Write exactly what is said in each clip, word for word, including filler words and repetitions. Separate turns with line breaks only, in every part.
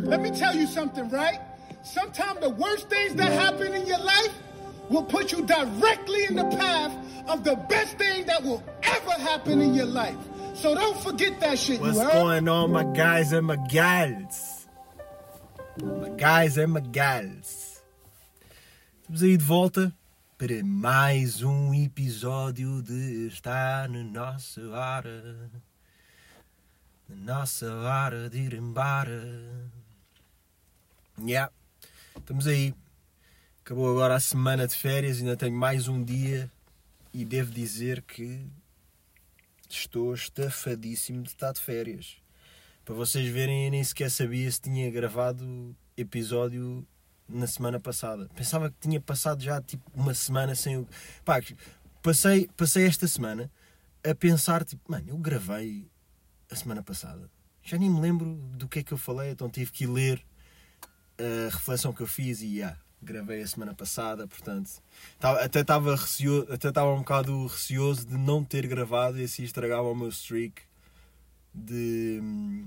Let me tell you something, right? Sometimes the worst things that happen in your life will put you directly in the path of the best thing that will ever happen in your life. So don't forget that shit,
What's
you heard?
going on, my guys and my gals? My guys and my gals. Estamos aí de volta para mais um episódio de Está na Nossa Hora. Na nossa hora de ir embora. Yeah. Estamos aí. Acabou agora a semana de férias, ainda tenho mais um dia e devo dizer que estou estafadíssimo de estar de férias. Para vocês verem, eu nem sequer sabia se tinha gravado episódio na semana passada. Pensava que tinha passado já tipo uma semana sem o... Pá, passei, passei esta semana a pensar, tipo, mano, eu gravei a semana passada. Já nem me lembro do que é que eu falei, então tive que ir ler a reflexão que eu fiz e, yeah, gravei a semana passada, portanto... Até estava receoso, até estava um bocado receoso de não ter gravado e assim estragava o meu streak de...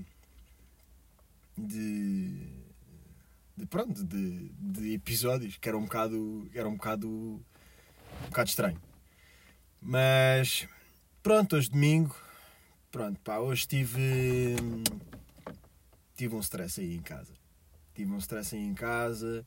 de... de pronto, de, de episódios, que era um bocado... era um bocado... um bocado estranho. Mas... pronto, hoje domingo... Pronto, pá, hoje tive... tive um stress aí em casa. Tive um stress aí em casa.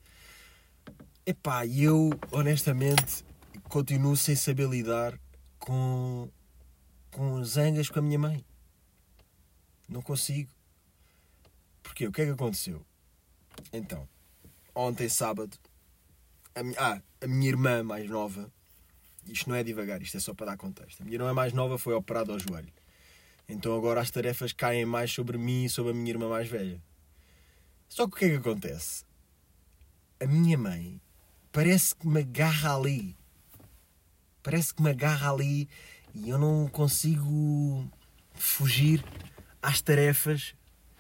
Epá, e eu, honestamente, continuo sem saber lidar com... com zangas com a minha mãe. Não consigo. Porquê? O que é que aconteceu? Então, ontem, sábado... A minha, ah, a minha irmã mais nova... Isto não é devagar, isto é só para dar contexto. A minha irmã mais nova foi operada ao joelho. Então agora as tarefas caem mais sobre mim e sobre a minha irmã mais velha. Só que o que é que acontece? A minha mãe parece que me agarra ali. Parece que me agarra ali e eu não consigo fugir às tarefas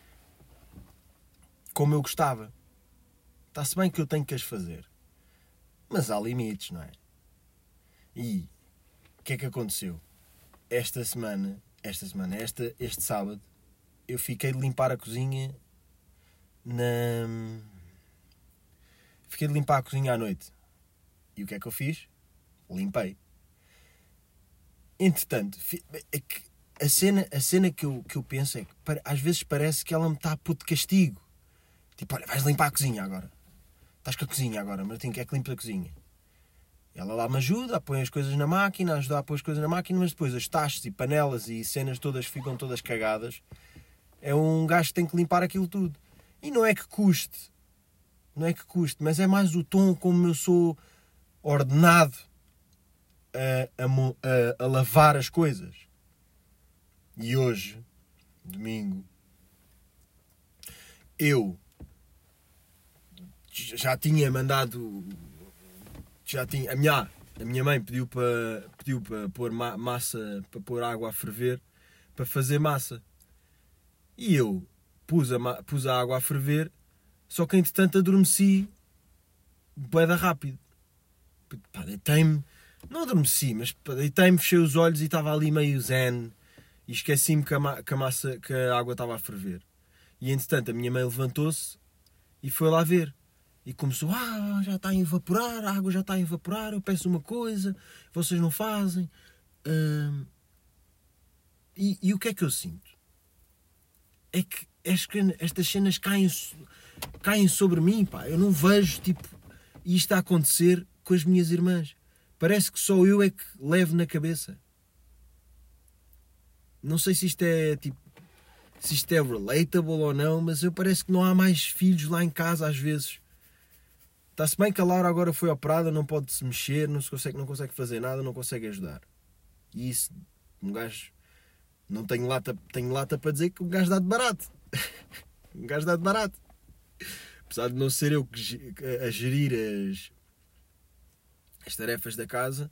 como eu gostava. Está-se bem que eu tenho que as fazer. Mas há limites, não é? E o que é que aconteceu? Esta semana... Esta semana, esta, este sábado, eu fiquei de limpar a cozinha na... Fiquei de limpar a cozinha à noite. E o que é que eu fiz? Limpei. Entretanto, é que a cena, a cena que, eu, que eu penso é que às vezes parece que ela me está a pôr de castigo. Tipo, olha, vais limpar a cozinha agora. Estás com a cozinha agora, Martim, quer que limpe a cozinha? Ela lá me ajuda, põe as coisas na máquina, ajuda a pôr as coisas na máquina, mas depois as tachos e panelas e cenas todas ficam todas cagadas. É um gajo que tem que limpar aquilo tudo. E não é que custe, não é que custe, mas é mais o tom como eu sou ordenado a, a, a, a lavar as coisas. E hoje, domingo, eu já tinha mandado... Já tinha, a, minha, a minha mãe pediu para pediu para pôr ma, massa, para pôr água a ferver, para fazer massa. E eu pus a, pus a água a ferver, só que entretanto adormeci bué da rápido. Pá, deitei-me, não adormeci, mas deitei-me, fechei os olhos e estava ali meio zen. E esqueci-me que a, que a massa, que a água estava a ferver. E entretanto a minha mãe levantou-se e foi lá ver. E começou, ah, já está a evaporar, a água já está a evaporar, eu peço uma coisa, vocês não fazem. Hum, e, e o que é que eu sinto? É que estas cenas caem, caem sobre mim, pá. Eu não vejo, tipo, isto a acontecer com as minhas irmãs. Parece que só eu é que levo na cabeça. Não sei se isto é, tipo, se isto é relatable ou não, mas eu parece que não há mais filhos lá em casa às vezes. Está-se bem que a Laura agora foi operada, não pode se mexer, não, se consegue, não consegue fazer nada, não consegue ajudar. E isso, um gajo... Não tenho lata, tenho lata para dizer que um gajo dá de barato. Um gajo dá de barato. Apesar de não ser eu a gerir as, as tarefas da casa,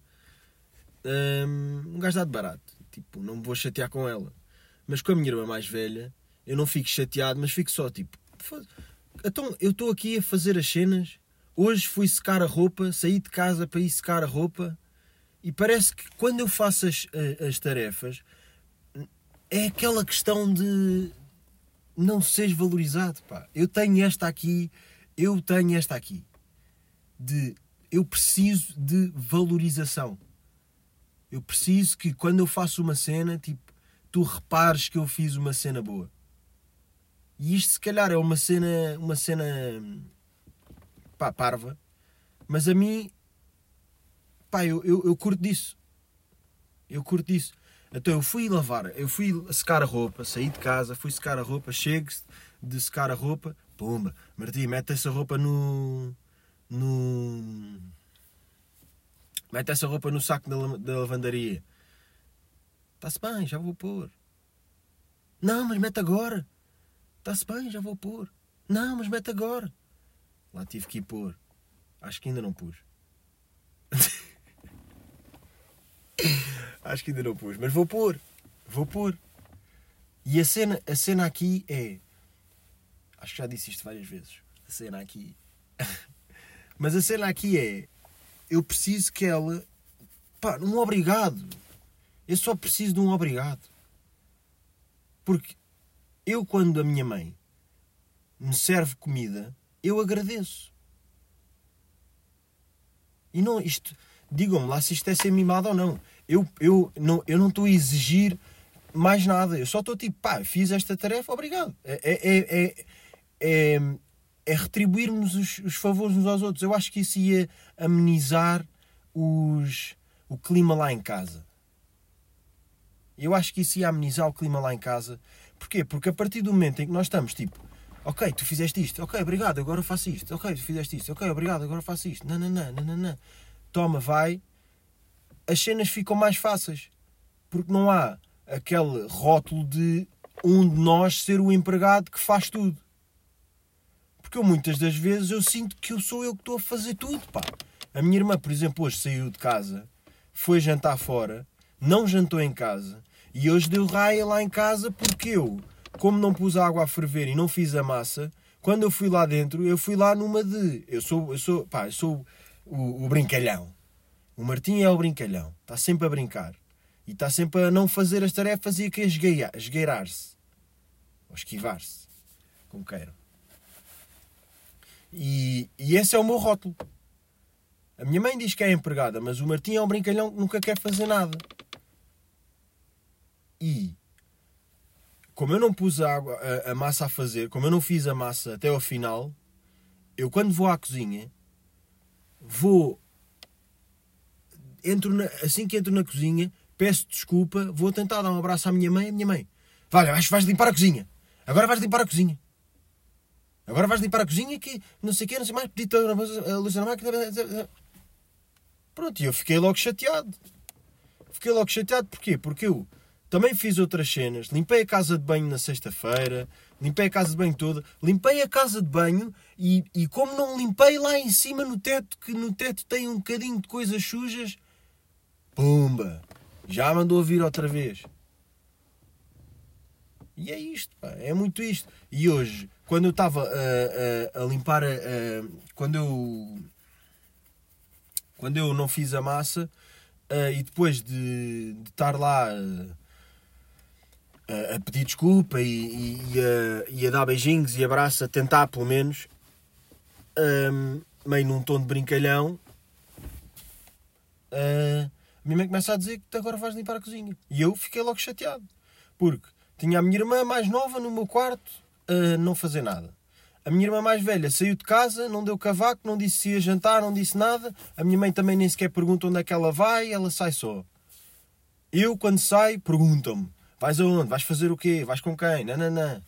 um gajo dá de barato. Tipo, não me vou chatear com ela. Mas com a minha irmã mais velha, eu não fico chateado, mas fico só tipo... Então, eu estou aqui a fazer as cenas... Hoje fui secar a roupa, saí de casa para ir secar a roupa e parece que quando eu faço as, as tarefas é aquela questão de não sejas valorizado, pá. Eu tenho esta aqui, eu tenho esta aqui. De, eu preciso de valorização. Eu preciso que quando eu faço uma cena, tipo, tu repares que eu fiz uma cena boa. E isto se calhar é uma cena, uma cena, pá, parva. Mas a mim, pá, eu, eu, eu curto disso. Eu curto disso. Então eu fui lavar, eu fui secar a roupa, saí de casa, fui secar a roupa, chego de secar a roupa, pumba, Martim, mete essa roupa no... no... Mete essa roupa no saco da, da lavandaria. Está-se bem, já vou pôr. Não, mas mete agora. Está-se bem, já vou pôr. Não, mas mete agora. Lá tive que ir pôr. Acho que ainda não pus. Acho que ainda não pus, mas vou pôr. Vou pôr. E a cena, a cena aqui é... Acho que já disse isto várias vezes. A cena aqui... Mas a cena aqui é... Eu preciso que ela... Pá, um obrigado. Eu só preciso de um obrigado. Porque eu, quando a minha mãe me serve comida, eu agradeço. E não, isto... Digam-me lá se isto é ser mimado ou não. Eu, eu, não. eu não estou a exigir mais nada. Eu só estou tipo, pá, fiz esta tarefa, obrigado. É, é, é, é, é retribuirmos os, os favores uns aos outros. Eu acho que isso ia amenizar os, o clima lá em casa. Eu acho que isso ia amenizar o clima lá em casa. Porquê? Porque a partir do momento em que nós estamos tipo, ok, tu fizeste isto, ok, obrigado, agora eu faço isto. Ok, tu fizeste isto, ok, obrigado, agora eu faço isto. Não, não, não, não, não, não. Toma, vai, as cenas ficam mais fáceis. Porque não há aquele rótulo de um de nós ser o empregado que faz tudo. Porque eu, muitas das vezes, eu sinto que eu sou eu que estou a fazer tudo, pá. A minha irmã, por exemplo, hoje saiu de casa, foi jantar fora, não jantou em casa, e hoje deu raia lá em casa porque eu, como não pus a água a ferver e não fiz a massa, quando eu fui lá dentro, eu fui lá numa de... Eu sou, eu sou, pá, eu sou... O, o brincalhão. O Martim é o brincalhão. Está sempre a brincar. E está sempre a não fazer as tarefas e a querer esgueirar-se. Ou esquivar-se. Como queiram. E, e esse é o meu rótulo. A minha mãe diz que é empregada, mas o Martim é um brincalhão que nunca quer fazer nada. E como eu não pus a, água, a, a massa a fazer, como eu não fiz a massa até ao final, eu quando vou à cozinha, vou, entro na, assim que entro na cozinha, peço desculpa, vou tentar dar um abraço à minha mãe, a minha mãe, vai, vais, vais limpar a cozinha, agora vais limpar a cozinha, agora vais limpar a cozinha que não sei o quê, não sei mais, pedi a luz na máquina, pronto, e eu fiquei logo chateado, fiquei logo chateado, porquê? Porque eu também fiz outras cenas, limpei a casa de banho na sexta-feira, limpei a casa de banho toda, limpei a casa de banho e, e como não limpei lá em cima no teto, que no teto tem um bocadinho de coisas sujas, pumba, já mandou a vir outra vez. E é isto, pá, é muito isto. E hoje, quando eu estava a, a, a limpar, a, a, quando eu quando eu não fiz a massa, a, e depois de, de estar lá... A, a pedir desculpa e, e, e, a, e a dar beijinhos e abraços, a tentar pelo menos, um, meio num tom de brincalhão, uh, a minha mãe começa a dizer que agora vais limpar a cozinha. E eu fiquei logo chateado, porque tinha a minha irmã mais nova no meu quarto a não fazer nada. A minha irmã mais velha saiu de casa, não deu cavaco, não disse se ia jantar, não disse nada. A minha mãe também nem sequer pergunta onde é que ela vai, ela sai só. Eu, quando saio, perguntam-me: vais aonde? Vais fazer o quê? Vais com quem? Não, não, não.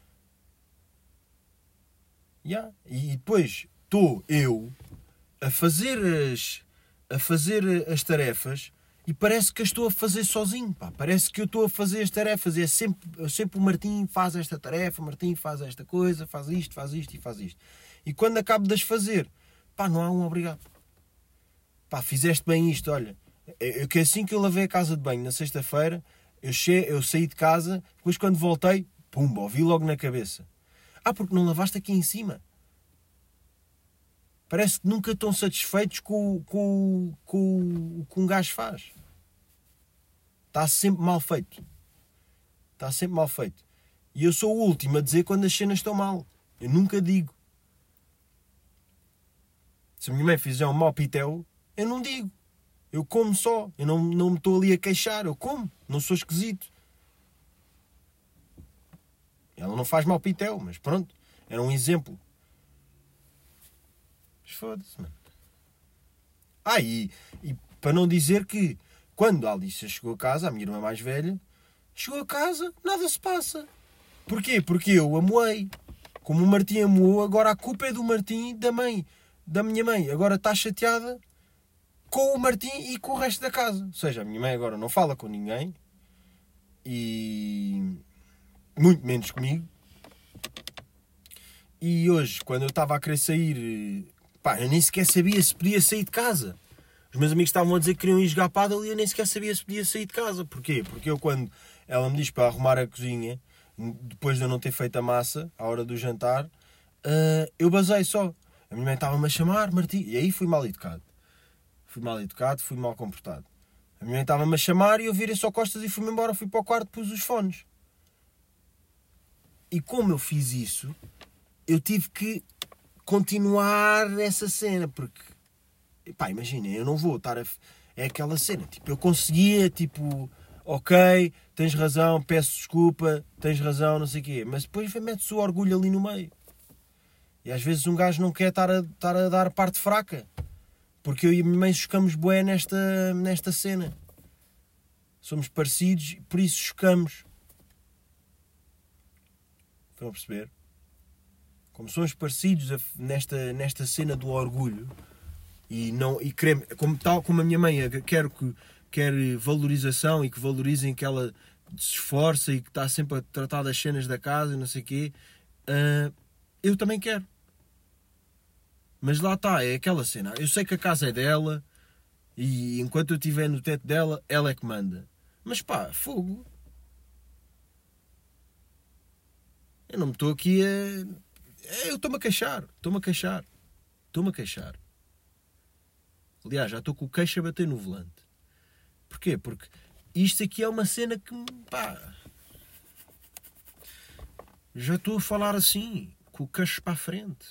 Yeah. E depois estou eu a fazer as, a fazer as tarefas e parece que as estou a fazer sozinho. Pá. Parece que eu estou a fazer as tarefas. E é sempre, sempre o Martim faz esta tarefa, o Martim faz esta coisa, faz isto, faz isto e faz isto. E quando acabo de as fazer, pá, não há um obrigado. Pá, fizeste bem isto, olha. Eu, que assim que eu lavei a casa de banho na sexta-feira, Eu, che... eu saí de casa, depois quando voltei, pumba, ouvi logo na cabeça. Ah, porque não lavaste aqui em cima. Parece que nunca estão satisfeitos com, com, com o que um gajo faz. Está sempre mal feito. Está sempre mal feito. E eu sou o último a dizer quando as cenas estão mal. Eu nunca digo. Se a minha mãe fizer um mau pitel, eu não digo. Eu como só. Eu não, não me estou ali a queixar. Eu como. Não sou esquisito. Ela não faz mau pitel, mas pronto. Era um exemplo. Mas foda-se, mano. Ah, e, e para não dizer que quando a Alicia chegou a casa, a minha irmã mais velha, chegou a casa, nada se passa. Porquê? Porque eu amoei. Como o Martim amoou, agora a culpa é do Martim e da mãe, da minha mãe. Agora está chateada com o Martim e com o resto da casa. Ou seja, a minha mãe agora não fala com ninguém e muito menos comigo. E hoje, quando eu estava a querer sair, pá, eu nem sequer sabia se podia sair de casa. Os meus amigos estavam a dizer que queriam ir jogar pádel e eu nem sequer sabia se podia sair de casa. Porquê? Porque eu, quando ela me diz para arrumar a cozinha, depois de eu não ter feito a massa, à hora do jantar, uh, eu basei só. A minha mãe estava-me a chamar, Martim, e aí fui mal educado. Fui mal educado, fui mal comportado. A minha mãe estava-me a chamar e eu virei só costas e fui-me embora, fui para o quarto, pus os fones. E como eu fiz isso, eu tive que continuar essa cena, porque, pá, imagina, eu não vou estar a... É aquela cena, tipo, eu conseguia, tipo... Ok, tens razão, peço desculpa, tens razão, não sei o quê. Mas depois mete-se o orgulho ali no meio. E às vezes um gajo não quer estar a, estar a dar parte fraca. Porque eu e a minha mãe chocamos bué nesta, nesta cena. Somos parecidos, por isso chocamos. Estão a perceber? Como somos parecidos nesta, nesta cena do orgulho, e, não, e queremos, como, tal como a minha mãe, quero que... quer valorização e que valorizem que ela se esforça e que está sempre a tratar das cenas da casa e não sei o quê, uh, eu também quero. Mas lá está, é aquela cena. Eu sei que a casa é dela e enquanto eu estiver no teto dela, ela é que manda. Mas pá, fogo. Eu não me estou aqui a... Eu estou-me a queixar. Estou-me a queixar. Estou-me a queixar. Aliás, já estou com o queixo a bater no volante. Porquê? Porque isto aqui é uma cena que, pá, já estou a falar assim, com o queixo para a frente.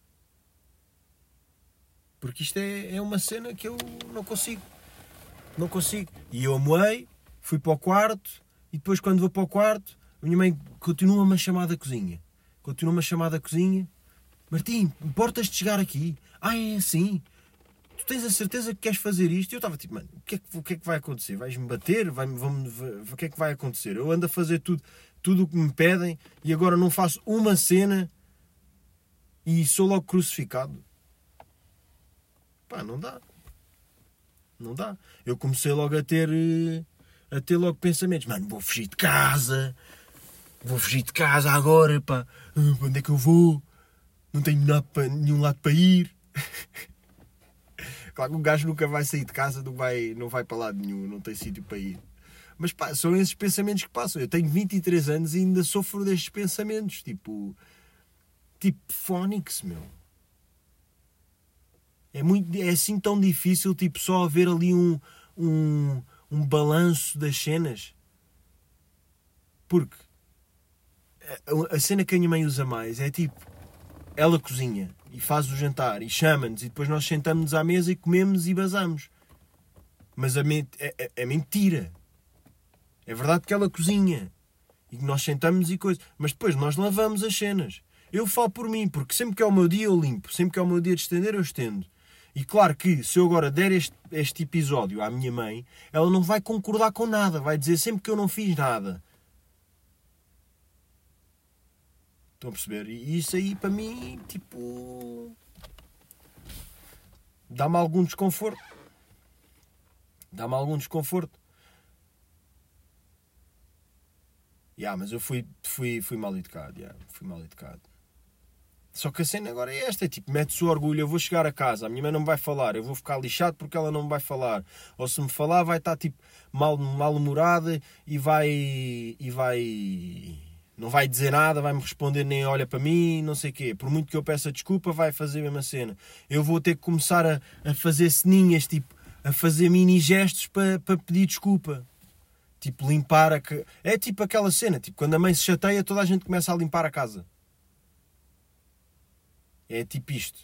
Porque isto é, é uma cena que eu não consigo. Não consigo. E eu amoei, fui para o quarto, e depois quando vou para o quarto, a minha mãe continua-me a chamar da cozinha. Continua-me a chamar da cozinha. Martim, importas de chegar aqui? Ah, é assim? Tu tens a certeza que queres fazer isto? E eu estava tipo, mano, o que é que, o que, é que vai acontecer? Vais-me bater? Vai-me, vão-me, o que é que vai acontecer? Eu ando a fazer tudo, tudo o que me pedem e agora não faço uma cena e sou logo crucificado. Pá, não dá. Não dá. Eu comecei logo a ter, a ter logo pensamentos. Mano, vou fugir de casa. Vou fugir de casa agora, pá. Para onde é que eu vou? Não tenho nada para, nenhum lado para ir. Claro que um gajo nunca vai sair de casa, não vai, não vai para lado nenhum, não tem sítio para ir. Mas pá, são esses pensamentos que passam. Eu tenho vinte e três anos e ainda sofro destes pensamentos. Tipo, tipo Fónix, meu. É, muito, é assim tão difícil, tipo, só haver ali um, um, um balanço das cenas. Porque a, a cena que a minha mãe usa mais é tipo, ela cozinha e faz o jantar e chama-nos e depois nós sentamos-nos à mesa e comemos e basamos. Mas a ment- é, é, é mentira. É verdade que ela cozinha e que nós sentamos e coisa, mas depois nós lavamos as cenas. Eu falo por mim, porque sempre que é o meu dia eu limpo, sempre que é o meu dia de estender eu estendo. E claro que se eu agora der este, este episódio à minha mãe, ela não vai concordar com nada, vai dizer sempre que eu não fiz nada. Estão a perceber? E isso aí, para mim, tipo... dá-me algum desconforto. Dá-me algum desconforto. Yeah, mas eu fui, fui, fui mal educado. Yeah, fui mal educado. Só que a cena agora é esta. É tipo, mete-se o orgulho. Eu vou chegar a casa. A minha mãe não me vai falar. Eu vou ficar lixado porque ela não me vai falar. Ou se me falar, vai estar tipo mal, mal-humorada e vai... E vai... não vai dizer nada, vai-me responder, nem olha para mim, não sei o quê. Por muito que eu peça desculpa, vai fazer a mesma cena. Eu vou ter que começar a, a fazer ceninhas, tipo, a fazer mini gestos para, para pedir desculpa. Tipo, limpar a... É tipo aquela cena, tipo, quando a mãe se chateia, toda a gente começa a limpar a casa. É tipo isto.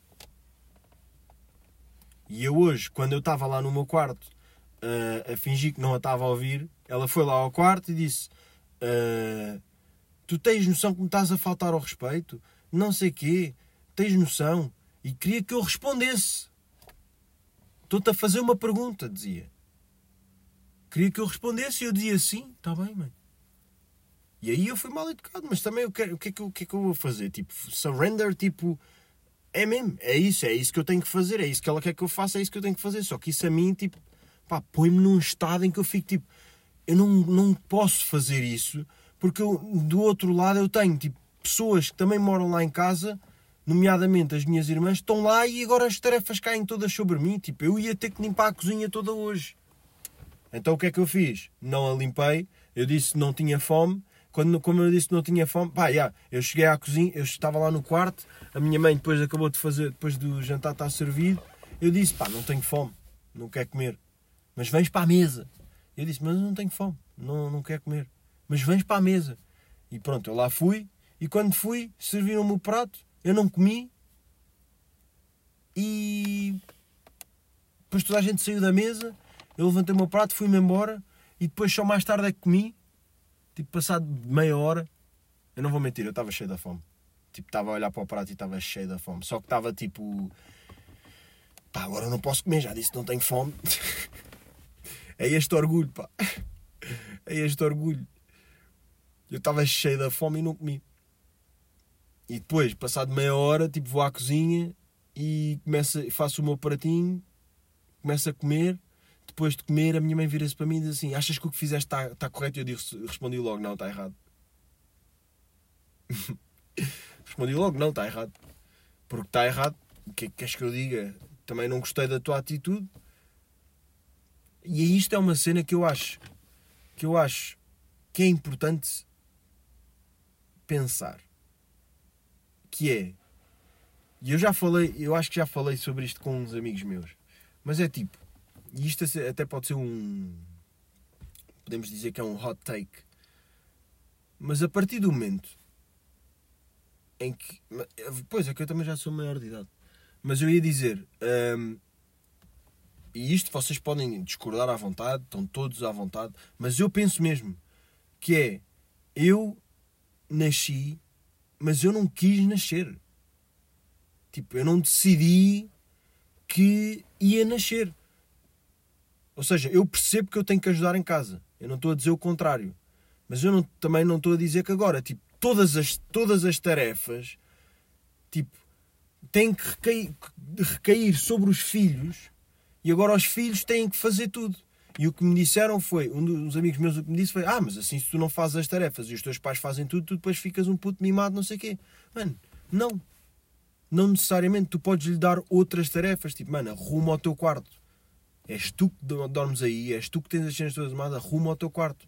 E eu hoje, quando eu estava lá no meu quarto, uh, a fingir que não a estava a ouvir, ela foi lá ao quarto e disse... Uh, tu tens noção que me estás a faltar ao respeito? Não sei quê. Tens noção? E queria que eu respondesse. Estou-te a fazer uma pergunta, dizia. Queria que eu respondesse e eu dizia sim, está bem, mãe. E aí eu fui mal educado, mas também eu quero, o, que é que eu, o que é que eu vou fazer? Tipo, surrender, tipo, é mesmo, é isso, é isso que eu tenho que fazer, é isso que ela quer que eu faça, é isso que eu tenho que fazer. Só que isso a mim, tipo, pá, põe-me num estado em que eu fico, tipo, eu não, não posso fazer isso, porque eu, do outro lado eu tenho, tipo, pessoas que também moram lá em casa, nomeadamente as minhas irmãs, estão lá e agora as tarefas caem todas sobre mim. Tipo, eu ia ter que limpar a cozinha toda hoje. Então o que é que eu fiz? Não a limpei, eu disse que não tinha fome. Quando, como eu disse que não tinha fome, pá, yeah, eu cheguei à cozinha, eu estava lá no quarto, a minha mãe depois acabou de fazer, depois do jantar estar servido, eu disse, pá, não tenho fome, não quero comer, mas vens para a mesa. Eu disse, mas eu não tenho fome, não, não quero comer, mas vens para a mesa. E pronto, eu lá fui, e quando fui, serviram-me o prato, eu não comi, e depois toda a gente saiu da mesa, eu levantei o meu prato, fui-me embora, e depois só mais tarde é que comi. Tipo, passado meia hora, eu não vou mentir, eu estava cheio da fome. Tipo, estava a olhar para o prato e estava cheio da fome. Só que estava tipo... Pá, agora eu não posso comer, já disse que não tenho fome. É este orgulho, pá. É este orgulho. Eu estava cheio da fome e não comi. E depois, passado meia hora, tipo, vou à cozinha e começo, faço o meu pratinho, começo a comer. Depois de comer, a minha mãe vira-se para mim e diz assim, achas que o que fizeste está, está correto? E eu disse, respondi logo, não, está errado. Respondi logo, não, está errado. Porque está errado, o que é que queres que eu diga? Também não gostei da tua atitude. E isto é uma cena que eu acho, que eu acho que é importante pensar. Que é, e eu já falei, eu acho que já falei sobre isto com uns amigos meus, mas é tipo, e isto até pode ser um... Podemos dizer que é um hot take. Mas a partir do momento em que... Pois, é que eu também já sou maior de idade. Mas eu ia dizer... Hum, e isto vocês podem discordar à vontade, estão todos à vontade, mas eu penso mesmo que é... Eu nasci, mas eu não quis nascer. Tipo, eu não decidi que ia nascer. Ou seja, eu percebo que eu tenho que ajudar em casa. Eu não estou a dizer o contrário. Mas eu não, também não estou a dizer que agora, tipo, todas as, todas as tarefas, tipo, têm que recair, recair sobre os filhos e agora os filhos têm que fazer tudo. E o que me disseram foi, um dos amigos meus o que me disse foi, ah, mas assim se tu não fazes as tarefas e os teus pais fazem tudo, tu depois ficas um puto mimado, não sei o quê. Mano, não. Não necessariamente. Tu podes lhe dar outras tarefas. Tipo, mano, arruma ao teu quarto. És tu que dormes aí, és tu que tens as cenas todas arrumadas, arruma ao teu quarto.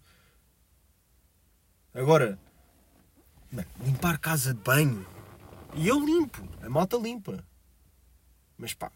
Agora, mano, limpar casa de banho. E eu limpo, a malta limpa. Mas pá,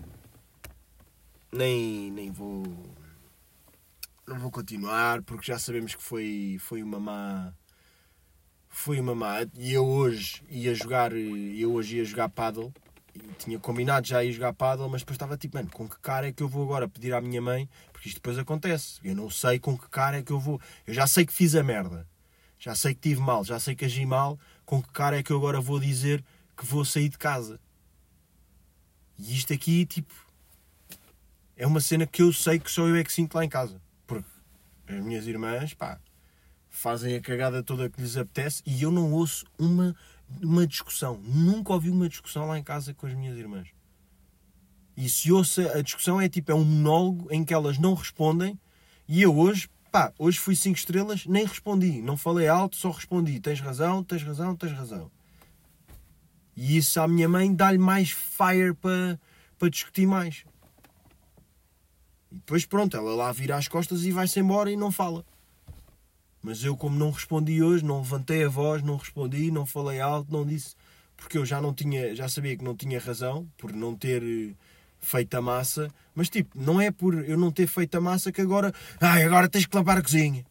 nem, nem vou... Não vou continuar, porque já sabemos que foi, foi uma má... Foi uma má... E eu hoje ia jogar, eu hoje ia jogar paddle. E tinha combinado já ir jogar paddle, mas depois estava tipo, mano, com que cara é que eu vou agora pedir à minha mãe? Porque isto depois acontece. Eu não sei com que cara é que eu vou... Eu já sei que fiz a merda. Já sei que tive mal, já sei que agi mal. Com que cara é que eu agora vou dizer que vou sair de casa? E isto aqui, tipo... É uma cena que eu sei que só eu é que sinto lá em casa. Porque as minhas irmãs, pá, fazem a cagada toda que lhes apetece e eu não ouço uma... uma discussão. Nunca ouvi uma discussão lá em casa com as minhas irmãs. E se ouço a discussão é tipo, é um monólogo em que elas não respondem e eu hoje, pá, hoje fui cinco estrelas, nem respondi. Não falei alto, só respondi. Tens razão, tens razão, tens razão. E isso à minha mãe dá-lhe mais fire para, para discutir mais. E depois pronto, ela lá vira as costas e vai-se embora e não fala. Mas eu, como não respondi hoje, não levantei a voz, não respondi, não falei alto, não disse... Porque eu já não tinha, já sabia que não tinha razão, por não ter feito a massa, mas tipo, não é por eu não ter feito a massa que agora, ai, agora tens que lavar a cozinha.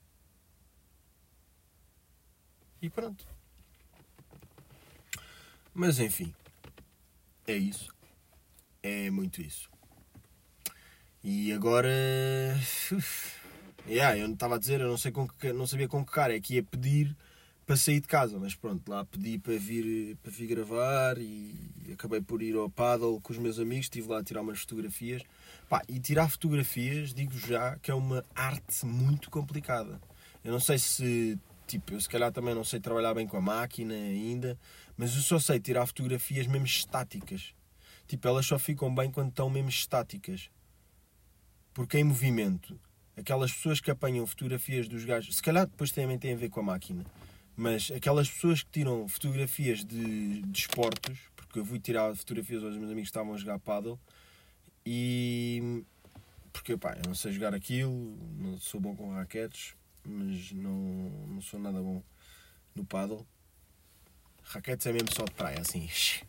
E pronto. Mas enfim, é isso. É muito isso. E agora, yeah, eu não estava a dizer, eu não sei com que, não sabia com que cara é que ia pedir para sair de casa, mas pronto, lá pedi para vir, para vir gravar e acabei por ir ao paddle com os meus amigos, estive lá a tirar umas fotografias. Pá, e tirar fotografias, digo-vos já, que é uma arte muito complicada. Eu não sei se, tipo, eu se calhar também não sei trabalhar bem com a máquina ainda, mas eu só sei tirar fotografias mesmo estáticas. Tipo, elas só ficam bem quando estão mesmo estáticas. Porque em movimento, aquelas pessoas que apanham fotografias dos gajos, se calhar depois também tem a ver com a máquina, mas aquelas pessoas que tiram fotografias de, de esportes, porque eu fui tirar fotografias aos meus amigos que estavam a jogar paddle, e porque pá, eu não sei jogar aquilo, não sou bom com raquetes, mas não, não sou nada bom no paddle. Raquetes é mesmo só de praia, assim,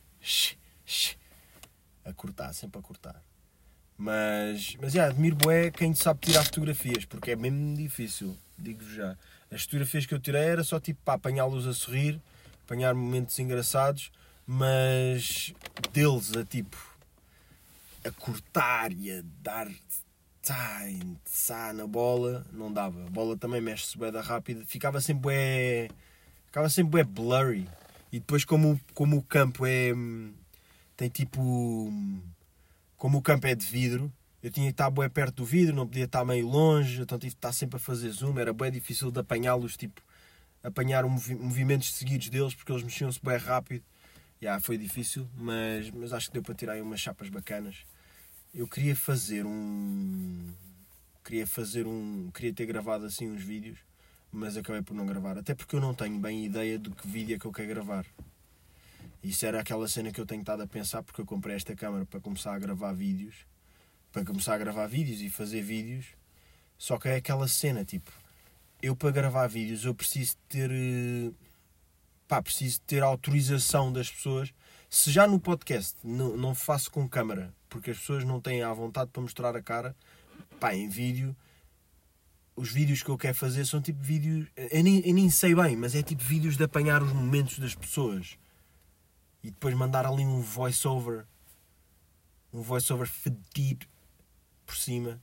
a cortar, sempre a cortar. Mas, mas yeah, admiro bué quem sabe tirar fotografias, porque é mesmo difícil, digo-vos já. As fotografias que eu tirei era só tipo para apanhá-los a sorrir, apanhar momentos engraçados, mas deles a tipo a cortar e a dar tá, na bola, não dava. A bola também mexe-se bué da rápida, ficava sempre bué, ficava sempre bué blurry. E depois como, como o campo é, tem tipo... Como o campo é de vidro, eu tinha que estar bué perto do vidro, não podia estar meio longe, então tive que estar sempre a fazer zoom, era bué difícil de apanhá-los, tipo, apanhar um movi- movimentos seguidos deles, porque eles mexiam-se bué rápido. Yeah, foi difícil, mas, mas acho que deu para tirar aí umas chapas bacanas. Eu queria fazer um... Queria fazer um... Queria ter gravado assim uns vídeos, mas acabei por não gravar, até porque eu não tenho bem ideia do que vídeo é que eu quero gravar. Isso era aquela cena que eu tenho estado a pensar, porque eu comprei esta câmera para começar a gravar vídeos, para começar a gravar vídeos e fazer vídeos, só que é aquela cena, tipo, eu para gravar vídeos eu preciso ter, pá, preciso ter autorização das pessoas. Se já no podcast não, não faço com câmera, porque as pessoas não têm à vontade para mostrar a cara, pá, em vídeo, os vídeos que eu quero fazer são tipo vídeos, eu nem, eu nem sei bem, mas é tipo vídeos de apanhar os momentos das pessoas. E depois mandar ali um voice-over. Um voice-over fedido por cima.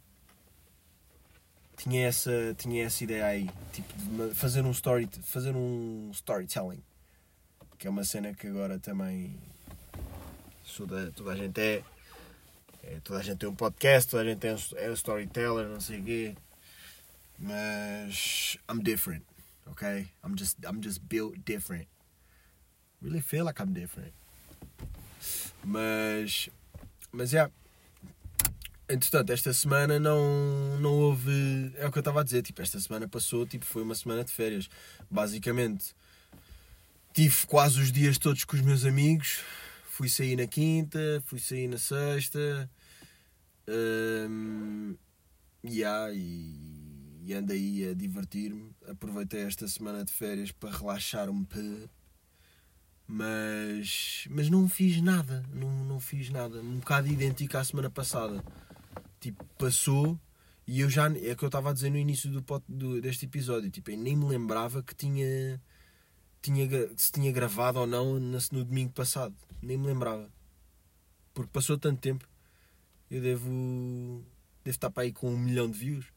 Tinha essa, tinha essa ideia aí. Tipo, de fazer um, story, fazer um storytelling. Que é uma cena que agora também... Toda, toda a gente é, é... Toda a gente tem um podcast, toda a gente é um storyteller, não sei o quê. Mas... I'm different. Okay? I'm just, I'm just built different. Really feel like I'm different. Mas, mas é. Yeah. Entretanto, esta semana não, não houve. É o que eu estava a dizer. Tipo, esta semana passou, tipo, foi uma semana de férias. Basicamente, tive quase os dias todos com os meus amigos. Fui sair na quinta, fui sair na sexta. Um, yeah, e, e andei a divertir-me. Aproveitei esta semana de férias para relaxar um pouco. Mas, mas não fiz nada, não, não fiz nada, um bocado idêntico à semana passada. Tipo, passou e eu já, é o que eu estava a dizer no início do, do, deste episódio, tipo, eu nem me lembrava que tinha, tinha, se tinha gravado ou não no, no domingo passado, nem me lembrava, porque passou tanto tempo, eu devo, devo estar para aí com um milhão de views.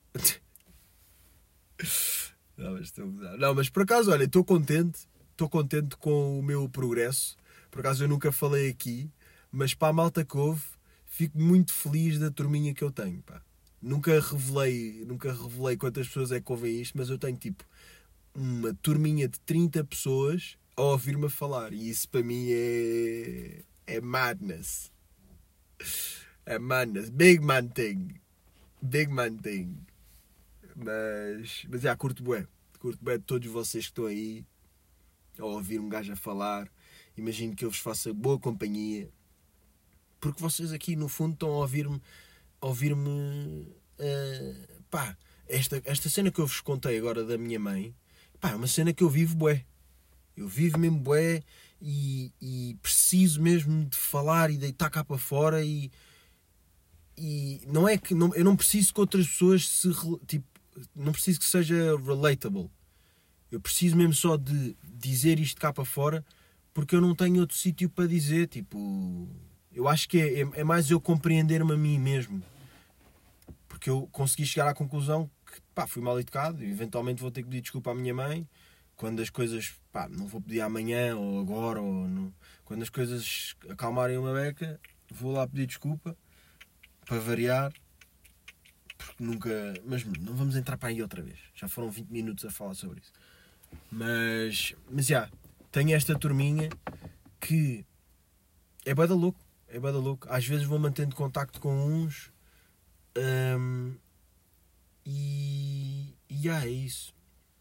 Não, mas, estou a mudar. Não, mas por acaso, olha, estou contente. Estou contente com o meu progresso. Por acaso eu nunca falei aqui, mas para a malta que ouve, fico muito feliz da turminha que eu tenho. Pá. Nunca revelei, nunca revelei quantas pessoas é que ouvem isto, mas eu tenho tipo uma turminha de trinta pessoas a ouvir-me a falar. E isso para mim é, é madness. É madness. Big man thing. Big man thing. Mas, mas é, curto bué. Curto bué de todos vocês que estão aí a ouvir um gajo a falar. Imagino que eu vos faça boa companhia, porque vocês aqui no fundo estão a ouvir-me a ouvir-me uh, pá, esta, esta cena que eu vos contei agora da minha mãe, pá, é uma cena que eu vivo bué, eu vivo mesmo bué e, e preciso mesmo de falar e deitar cá para fora e, e não é que não, eu não preciso que outras pessoas se tipo, não preciso que seja relatable. Eu preciso mesmo só de dizer isto cá para fora, porque eu não tenho outro sítio para dizer. Tipo, eu acho que é, é, é mais eu compreender-me a mim mesmo, porque eu consegui chegar à conclusão que pá, fui mal educado e eventualmente vou ter que pedir desculpa à minha mãe quando as coisas, pá, não vou pedir amanhã ou agora, ou não, quando as coisas acalmarem uma beca, vou lá pedir desculpa para variar, porque nunca, mas não vamos entrar para aí outra vez, já foram vinte minutos a falar sobre isso, mas, mas já, tenho esta turminha que é bué da louco, é bué da louco, às vezes vou mantendo contacto com uns um, e, e já, é isso.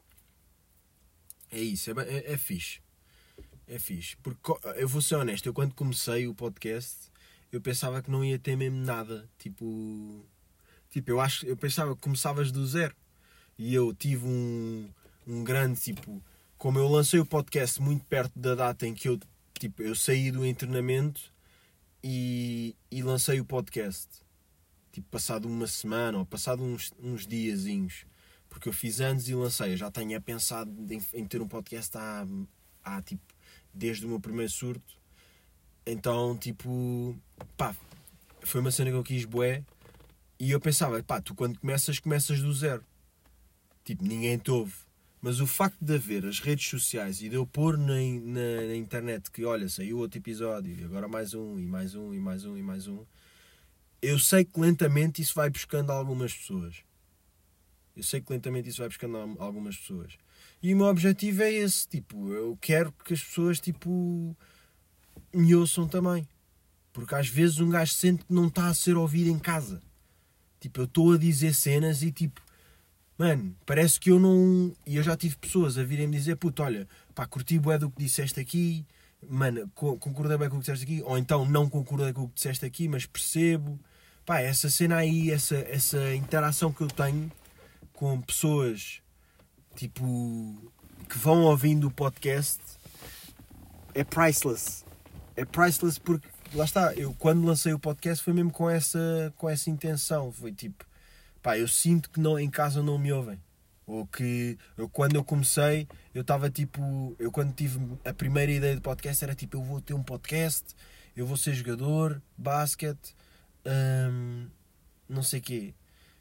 É isso, é, é, é fixe. É fixe. Porque eu vou ser honesto, eu quando comecei o podcast, eu pensava que não ia ter mesmo nada. Tipo, tipo eu acho, eu pensava que começavas do zero. E eu tive um, um grande, tipo, como eu lancei o podcast muito perto da data em que eu, tipo, eu saí do internamento e, e lancei o podcast. Tipo, passado uma semana ou passado uns, uns diazinhos. Porque eu fiz anos e lancei. Eu já tinha pensado em, em ter um podcast há, há, tipo, desde o meu primeiro surto. Então, tipo, pá, foi uma cena que eu quis bué. E eu pensava, pá, tu quando começas, começas do zero. Tipo, ninguém te ouve. Mas o facto de haver as redes sociais e de eu pôr na, na, na internet que, olha, saiu outro episódio, e agora mais um, e mais um, e mais um, e mais um. Eu sei que lentamente isso vai buscando algumas pessoas. Eu sei que lentamente isso vai buscando algumas pessoas. E o meu objetivo é esse. Tipo, eu quero que as pessoas, tipo, me ouçam também. Porque às vezes um gajo sente que não está a ser ouvido em casa. Tipo, eu estou a dizer cenas e tipo, mano, parece que eu não... E eu já tive pessoas a virem-me dizer, puto, olha, pá, curti bué do que disseste aqui, mano, concordei bem com o que disseste aqui, ou então não concordei com o que disseste aqui, mas percebo. Pá, essa cena aí, essa, essa interação que eu tenho com pessoas, tipo, que vão ouvindo o podcast, é priceless. É priceless porque, lá está, eu quando lancei o podcast foi mesmo com essa, com essa intenção. Foi tipo, pá, eu sinto que não, em casa não me ouvem. Ou que, eu, quando eu comecei, eu estava tipo, eu quando tive a primeira ideia de podcast era tipo, eu vou ter um podcast, eu vou ser jogador, basquete, hum, não sei o quê.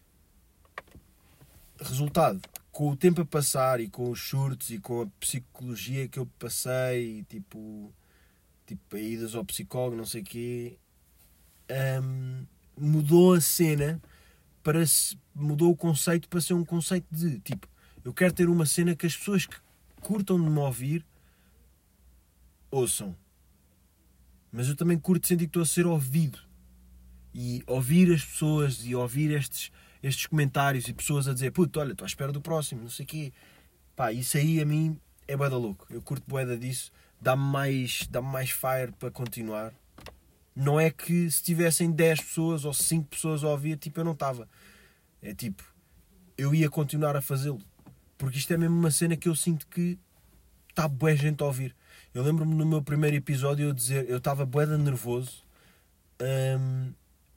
Resultado, com o tempo a passar e com os surtos e com a psicologia que eu passei, tipo, tipo a idas ao psicólogo, não sei o quê, um, mudou a cena, para se, mudou o conceito para ser um conceito de, tipo, eu quero ter uma cena que as pessoas que curtam de me ouvir ouçam. Mas eu também curto sentir que estou a ser ouvido. E ouvir as pessoas e ouvir estes... estes comentários e pessoas a dizer, puto, olha, estou à espera do próximo, não sei o quê. Pá, isso aí a mim é bué da louco. Eu curto bué da disso. Dá-me mais, dá-me mais fire para continuar. Não é que se tivessem dez pessoas ou cinco pessoas a ouvir, tipo, eu não estava. É tipo, eu ia continuar a fazê-lo. Porque isto é mesmo uma cena que eu sinto que está bué gente a ouvir. Eu lembro-me no meu primeiro episódio eu dizer, eu estava bué da nervoso. Hum,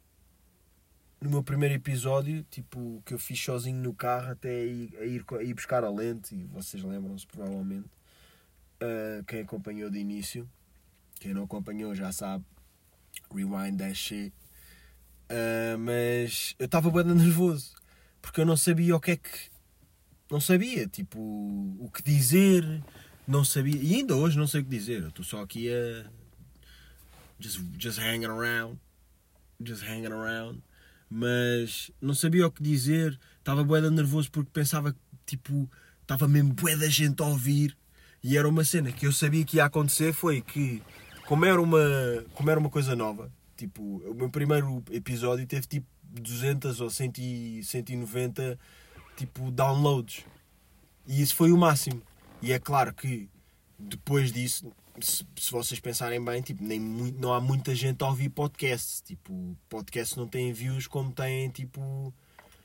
no meu primeiro episódio, tipo, que eu fiz sozinho no carro até a ir, a ir, a ir buscar a lente, e vocês lembram-se provavelmente, uh, quem acompanhou de início, quem não acompanhou já sabe, rewind that shit, uh, mas eu estava bem nervoso, porque eu não sabia o que é que, não sabia, tipo, o que dizer, não sabia, e ainda hoje não sei o que dizer, eu estou só aqui a, just, just hanging around, just hanging around, mas não sabia o que dizer, estava bué da nervoso porque pensava que, tipo, estava mesmo bué da gente a ouvir, e era uma cena que eu sabia que ia acontecer, foi que, como era uma, como era uma coisa nova, tipo, o meu primeiro episódio teve tipo duzentos ou cento e noventa tipo, downloads, e isso foi o máximo, e é claro que depois disso, se, se vocês pensarem bem, tipo, nem muito, não há muita gente a ouvir podcasts. Tipo, podcasts não têm views como têm, tipo,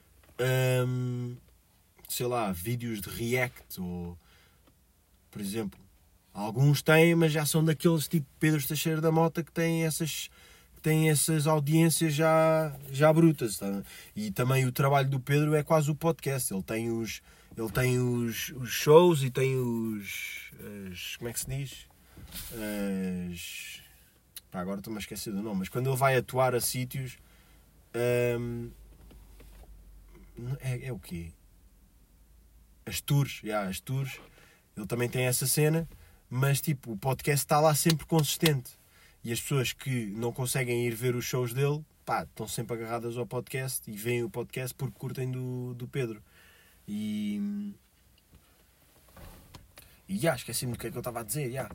um, sei lá, vídeos de react, ou, por exemplo, alguns têm, mas já são daqueles tipo Pedro Teixeira da Mota que têm essas, que têm essas audiências já, já brutas. Tá? E também o trabalho do Pedro é quase o podcast. Ele tem os, ele tem os, os shows e tem os... As, como é que se diz? As, pá, agora estou-me a esquecer do nome. Mas quando ele vai atuar a sítios... Hum, é, é o quê? As tours. Yeah, as tours. Ele também tem essa cena. Mas tipo, o podcast está lá sempre consistente. E as pessoas que não conseguem ir ver os shows dele, pá, estão sempre agarradas ao podcast e veem o podcast porque curtem do, do Pedro. E... E já, esqueci-me do que é que eu estava a dizer, já.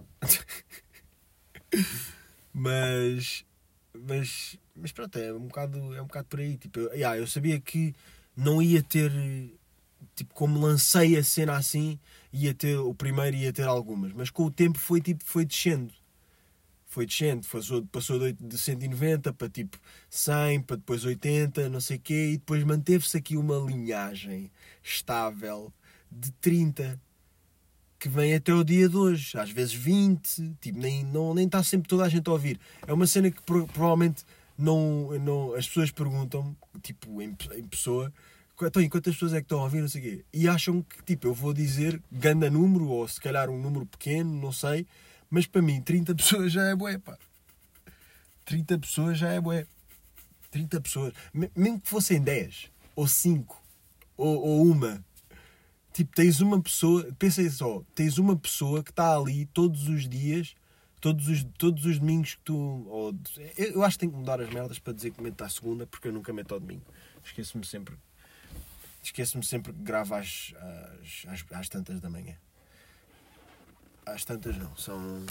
mas... Mas... Mas pronto, é um bocado, é um bocado por aí. Tipo, eu, já, eu sabia que não ia ter... Tipo, como lancei a cena assim, ia ter... O primeiro ia ter algumas. Mas com o tempo foi, tipo, foi descendo. Foi descendo, passou, passou de cento e noventa para tipo cem, para depois oitenta, não sei o quê, e depois manteve-se aqui uma linhagem estável de trinta, que vem até o dia de hoje, às vezes vinte, tipo, nem, não, nem está sempre toda a gente a ouvir. É uma cena que provavelmente não, não, as pessoas perguntam, tipo, em, em pessoa, então, quantas pessoas é que estão a ouvir, não sei o quê, e acham que, tipo, eu vou dizer ganda número, ou se calhar um número pequeno, não sei. Mas para mim, trinta pessoas já é bué, pá. trinta pessoas já é bué. trinta pessoas. Mesmo que fossem dez, ou cinco, ou, ou uma. Tipo, tens uma pessoa... Pensa só. Tens uma pessoa que está ali todos os dias, todos os, todos os domingos que tu... Ou, eu, eu acho que tenho que mudar as merdas para dizer que meto à segunda, porque eu nunca meto ao domingo. Esqueço-me sempre. Esqueço-me sempre que gravo às, às, às, às tantas da manhã. Às tantas não, são...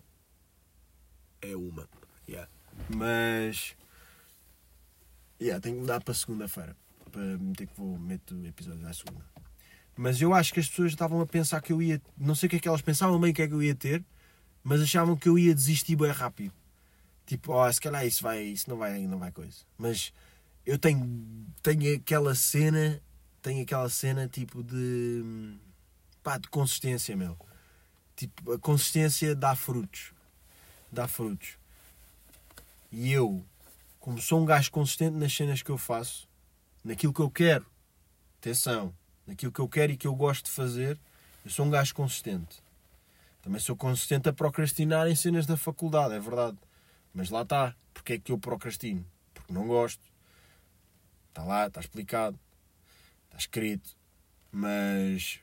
É uma, yeah. Mas... Yeah, tenho que mudar para segunda-feira. Para meter que vou meter o episódio à segunda. Mas eu acho que as pessoas estavam a pensar que eu ia... Não sei o que é que elas pensavam bem o que é que eu ia ter, mas achavam que eu ia desistir bem rápido. Tipo, oh, se calhar isso, vai, isso não, vai, não vai coisa. Mas eu tenho, tenho aquela cena... Tenho aquela cena tipo de... Pá, de consistência, meu. Tipo, a consistência dá frutos. Dá frutos. E eu, como sou um gajo consistente nas cenas que eu faço, naquilo que eu quero, atenção, naquilo que eu quero e que eu gosto de fazer, eu sou um gajo consistente. Também sou consistente a procrastinar em cenas da faculdade, é verdade. Mas lá está. Porque é que eu procrastino? Porque não gosto. Está lá, está explicado. Está escrito. Mas...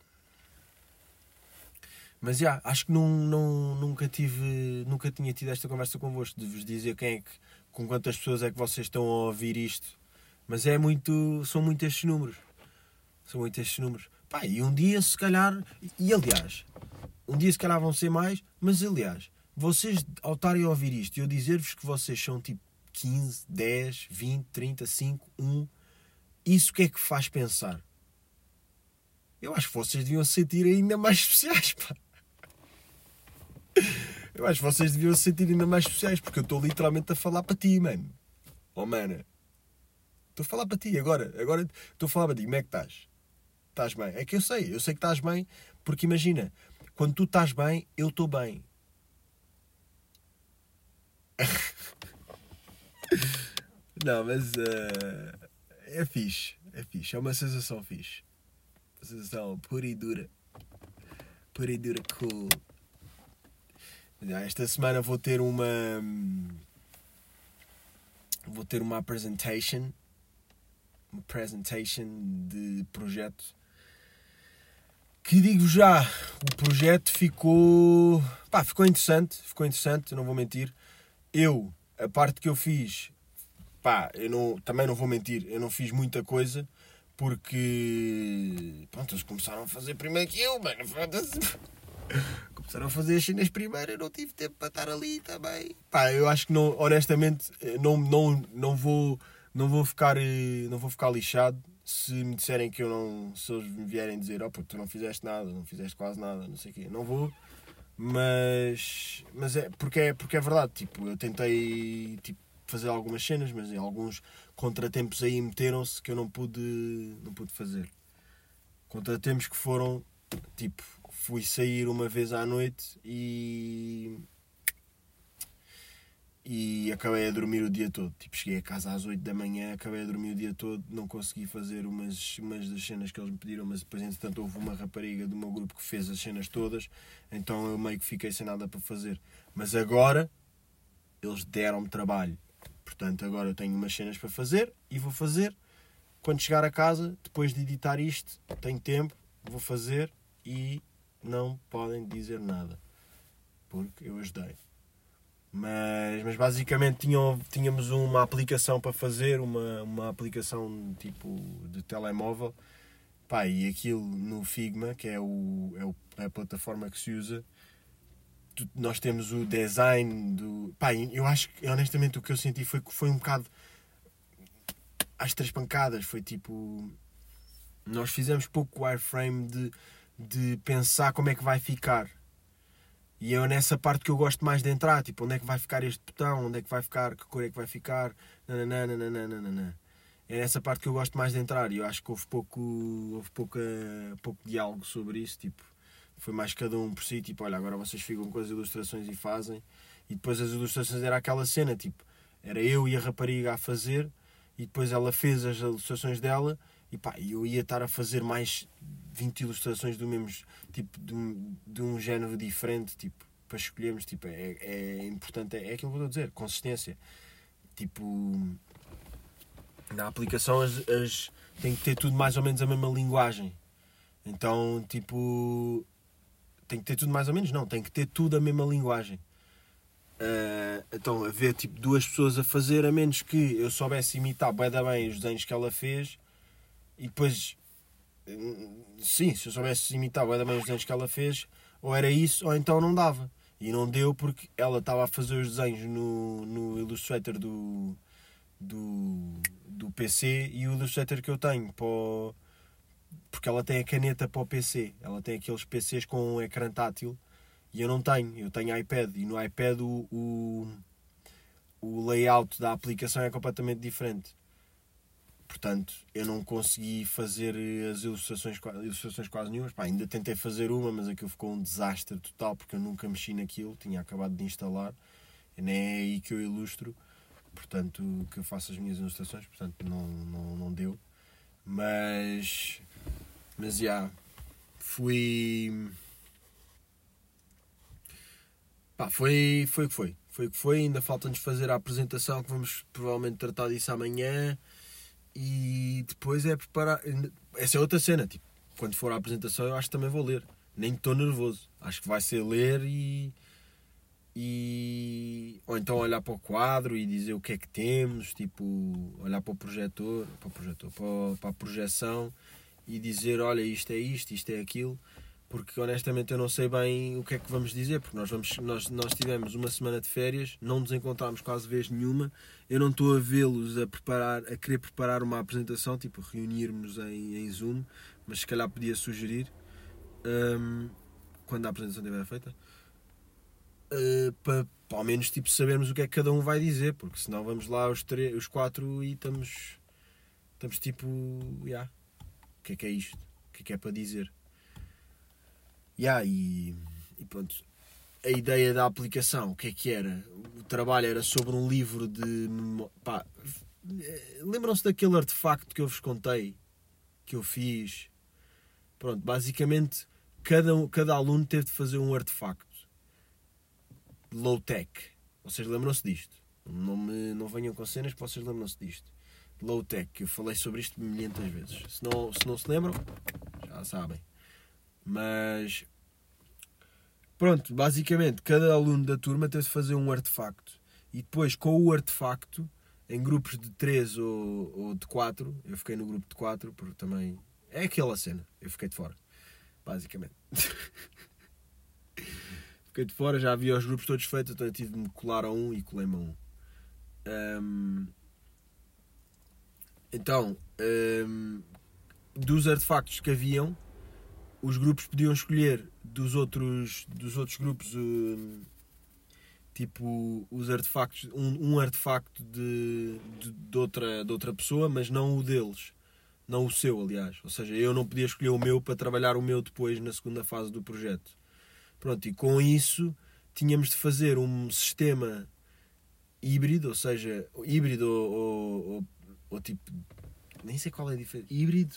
Mas, já, acho que não, não, nunca tive, nunca tinha tido esta conversa convosco, de vos dizer quem é que, com quantas pessoas é que vocês estão a ouvir isto. Mas é muito, são muitos estes números. São muitos estes números. Pá, e um dia, se calhar, e aliás, um dia se calhar vão ser mais, mas aliás, vocês ao estarem a ouvir isto e eu dizer-vos que vocês são tipo quinze, dez, vinte, trinta, cinco, um, isso o que é que faz pensar? Eu acho que vocês deviam se sentir ainda mais especiais, pá. Eu acho que vocês deviam se sentir ainda mais especiais, porque eu estou literalmente a falar para ti, mano. Oh, mano. Estou a falar para ti agora. Agora estou a falar para ti. Como é que estás? Estás bem? É que eu sei. Eu sei que estás bem, porque imagina, quando tu estás bem, eu estou bem. Não, mas uh, é fixe. É fixe. É uma sensação fixe. Uma sensação pura e dura. Pura e dura cool. Esta semana vou ter uma... Vou ter uma apresentation. Uma presentation de projeto. Que digo já, o projeto ficou... Pá, ficou interessante. Ficou interessante, não vou mentir. Eu, a parte que eu fiz... Pá, eu não, também não vou mentir. Eu não fiz muita coisa. Porque... Pronto, eles começaram a fazer primeiro que eu, mano. Começaram a fazer as cenas primeiro, eu não tive tempo para estar ali também. Pá, eu acho que não, honestamente, não, não, não, vou, não, vou ficar, não vou ficar lixado se me disserem que eu não... Se eles me vierem dizer, oh, tu não fizeste nada, não fizeste quase nada, não sei o quê. Não vou, mas... Mas é porque é, porque é verdade, tipo, eu tentei tipo, fazer algumas cenas, mas alguns contratempos aí meteram-se que eu não pude, não pude fazer. Contratempos que foram, tipo... Fui sair uma vez à noite e... e acabei a dormir o dia todo. Tipo, cheguei a casa às oito da manhã, acabei a dormir o dia todo, não consegui fazer umas, umas das cenas que eles me pediram, mas depois, entretanto, houve uma rapariga do meu grupo que fez as cenas todas, então eu meio que fiquei sem nada para fazer. Mas agora, eles deram-me trabalho. Portanto, agora eu tenho umas cenas para fazer e vou fazer. Quando chegar a casa, depois de editar isto, tenho tempo, vou fazer e não podem dizer nada. Porque eu ajudei. Mas, mas basicamente tinham, tínhamos uma aplicação para fazer, uma, uma aplicação tipo de telemóvel. Pá, e aquilo no Figma, que é, o, é o, a plataforma que se usa, tu, nós temos o design do... Pá, eu acho que honestamente o que eu senti foi que foi um bocado às três pancadas. Foi tipo... Nós fizemos pouco wireframe de, de pensar como é que vai ficar. E é nessa parte que eu gosto mais de entrar, tipo, onde é que vai ficar este botão, onde é que vai ficar, que cor é que vai ficar, nananã, nananã, nananã. É nessa parte que eu gosto mais de entrar e eu acho que houve pouco, houve pouca, pouco diálogo sobre isso, tipo, foi mais cada um por si, tipo, olha, agora vocês ficam com as ilustrações e fazem, e depois as ilustrações era aquela cena, tipo, era eu e a rapariga a fazer, e depois ela fez as ilustrações dela, e pá, eu ia estar a fazer mais vinte ilustrações do mesmo tipo, de um, de um género diferente, tipo, para escolhermos, tipo, é, é importante, é, é aquilo que eu estou a dizer, consistência. Tipo, na aplicação as, as, tem que ter tudo mais ou menos a mesma linguagem. Então, tipo, tem que ter tudo mais ou menos, não, tem que ter tudo a mesma linguagem. Uh, então, haver tipo duas pessoas a fazer, a menos que eu soubesse imitar bem, bem os desenhos que ela fez, e depois, sim, se eu soubesse imitar bem, bem os desenhos que ela fez, ou era isso, ou então não dava. E não deu porque ela estava a fazer os desenhos no, no Illustrator do, do, do P C, e o Illustrator que eu tenho, para o, porque ela tem a caneta para o P C, ela tem aqueles P Cs com um ecrã tátil, e eu não tenho, eu tenho iPad, e no iPad o, o, o layout da aplicação é completamente diferente. Portanto, eu não consegui fazer as ilustrações, ilustrações quase nenhumas. Pá, ainda tentei fazer uma, mas aquilo ficou um desastre total, porque eu nunca mexi naquilo, tinha acabado de instalar, e nem é aí que eu ilustro, portanto, que eu faço as minhas ilustrações, portanto, não, não, não deu. Mas, mas, já, yeah, fui... Pá, foi, foi o que foi. Foi o que foi, ainda falta-nos fazer a apresentação, que vamos provavelmente tratar disso amanhã. E depois é preparar... Essa é outra cena, tipo, quando for a apresentação eu acho que também vou ler. Nem estou nervoso. Acho que vai ser ler e... e... Ou então olhar para o quadro e dizer o que é que temos, tipo, olhar para o projetor, para o projetor, para, para a projeção e dizer, olha, isto é isto, isto é aquilo. Porque honestamente eu não sei bem o que é que vamos dizer, porque nós, vamos, nós, nós tivemos uma semana de férias, não nos encontramos quase vez nenhuma, eu não estou a vê-los a, preparar, a querer preparar uma apresentação, tipo reunirmos em, em Zoom, mas se calhar podia sugerir, um, quando a apresentação estiver feita, uh, para, para ao menos tipo, sabermos o que é que cada um vai dizer, porque senão vamos lá os, três, os quatro e estamos, estamos tipo, yeah, o que é que é isto? O que é que é para dizer? Yeah, e, e pronto, a ideia da aplicação, o que é que era? O trabalho era sobre um livro de... Pá, lembram-se daquele artefacto que eu vos contei, que eu fiz? Pronto, basicamente, cada, cada aluno teve de fazer um artefacto low-tech. Vocês lembram-se disto? Não, me, não venham com cenas que vocês lembram-se disto. Low-tech, que eu falei sobre isto milhentas vezes. Se não, se não se lembram, já sabem. Mas pronto, basicamente cada aluno da turma teve de fazer um artefacto e depois com o artefacto em grupos de três ou, ou de quatro, eu fiquei no grupo de quatro porque também é aquela cena, eu fiquei de fora basicamente. Fiquei de fora, já havia os grupos todos feitos, então eu tive de me colar a um e colei-me a um. um então um, dos artefactos que haviam, os grupos podiam escolher dos outros, dos outros grupos uh, tipo os artefactos, um, um artefacto de, de, de, outra, de outra pessoa, mas não o deles, não o seu, aliás. Ou seja, eu não podia escolher o meu para trabalhar o meu depois na segunda fase do projeto. Pronto, e com isso tínhamos de fazer um sistema híbrido, ou seja, híbrido ou, ou, ou, ou tipo, nem sei qual é a diferença, híbrido,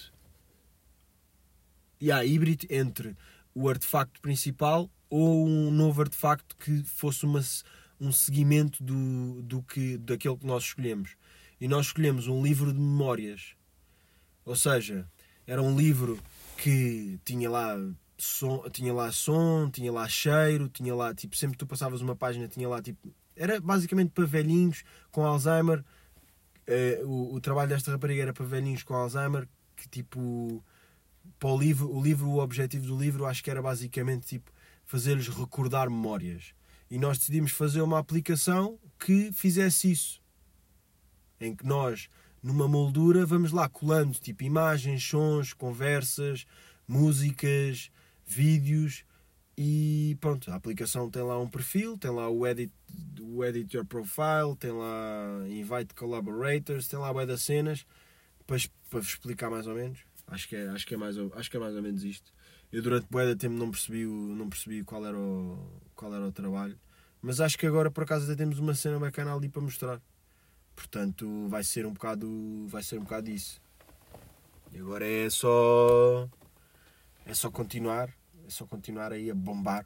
e yeah, híbrido entre o artefacto principal ou um novo artefacto que fosse uma, um seguimento do, do que, daquele que nós escolhemos. E nós escolhemos um livro de memórias, ou seja, era um livro que tinha lá som, tinha lá som, tinha lá cheiro, tinha lá, tipo, sempre que tu passavas uma página tinha lá, tipo, era basicamente para velhinhos com Alzheimer. Uh, o, o trabalho desta rapariga era para velhinhos com Alzheimer, que tipo, para o livro, o livro, o objetivo do livro acho que era basicamente tipo, fazer-lhes recordar memórias. E nós decidimos fazer uma aplicação que fizesse isso, em que nós, numa moldura, vamos lá colando tipo imagens, sons, conversas, músicas, vídeos, e pronto, a aplicação tem lá um perfil, tem lá o edit, o edit your profile, tem lá invite collaborators, tem lá bué das cenas, para, para vos explicar mais ou menos. Acho que é, acho que é, mais, acho que é mais ou menos isto. Eu durante bué de tempo não percebi, o, não percebi qual, era o, qual era o trabalho, mas acho que agora por acaso temos uma cena bacana ali para mostrar. Portanto, vai ser um bocado, vai ser um bocado isso. E agora é só, é só continuar, é só continuar aí a bombar.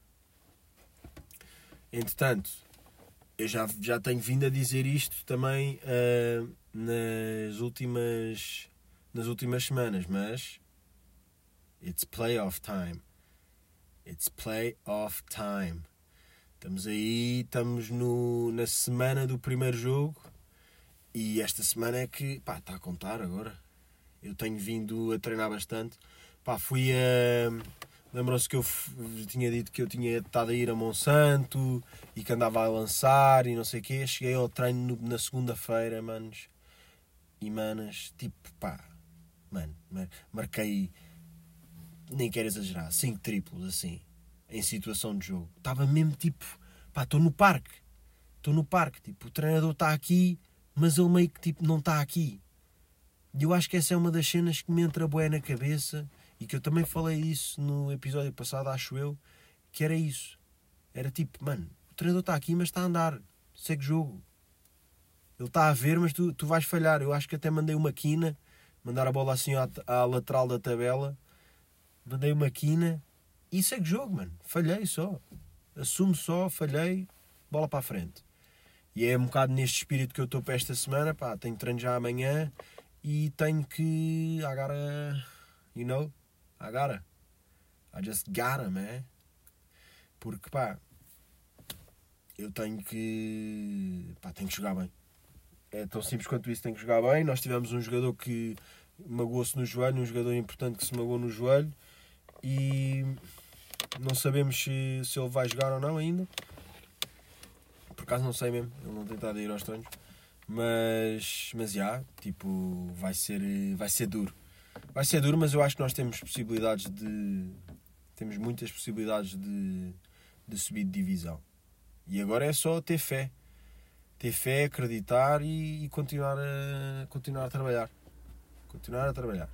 Entretanto, eu já, já tenho vindo a dizer isto também uh, nas últimas, nas últimas semanas, mas it's playoff time. It's playoff time. Estamos aí, estamos no, na semana do primeiro jogo. E esta semana é que, pá, está a contar agora. Eu tenho vindo a treinar bastante. Pá, fui a... Lembram-se que eu f... tinha dito que eu tinha estado a ir a Monsanto e que andava a lançar e não sei o quê. Cheguei ao treino no... na segunda-feira, manos. E manas, tipo, pá, mano, marquei, nem quero exagerar, cinco triplos, assim, em situação de jogo. Estava mesmo, tipo, pá, estou no parque. Estou no parque, tipo, o treinador está aqui... mas ele meio que tipo não está aqui. E eu acho que essa é uma das cenas que me entra bué na cabeça, e que eu também falei isso no episódio passado, acho eu, que era isso. Era tipo, mano, o treinador está aqui, mas está a andar, segue jogo. Ele está a ver, mas tu, tu vais falhar. Eu acho que até mandei uma quina, mandar a bola assim à, à lateral da tabela, mandei uma quina e segue jogo, mano. Falhei só. Assumo só, falhei, bola para a frente. E é um bocado neste espírito que eu estou para esta semana, pá, tenho treino já amanhã e tenho que, agora, you know, agora, I just gotta, man, porque, pá, eu tenho que, pá, tenho que jogar bem, é tão simples quanto isso, tenho que jogar bem. Nós tivemos um jogador que magoou-se no joelho, um jogador importante que se magoou no joelho e não sabemos se, se ele vai jogar ou não ainda. Por acaso não sei mesmo, ele não tem estado a ir aos treinos, mas, mas já, tipo, vai ser, vai ser duro. Vai ser duro, mas eu acho que nós temos possibilidades de, temos muitas possibilidades de, de subir de divisão. E agora é só ter fé, ter fé, acreditar e, e continuar, a, continuar a trabalhar. Continuar a trabalhar.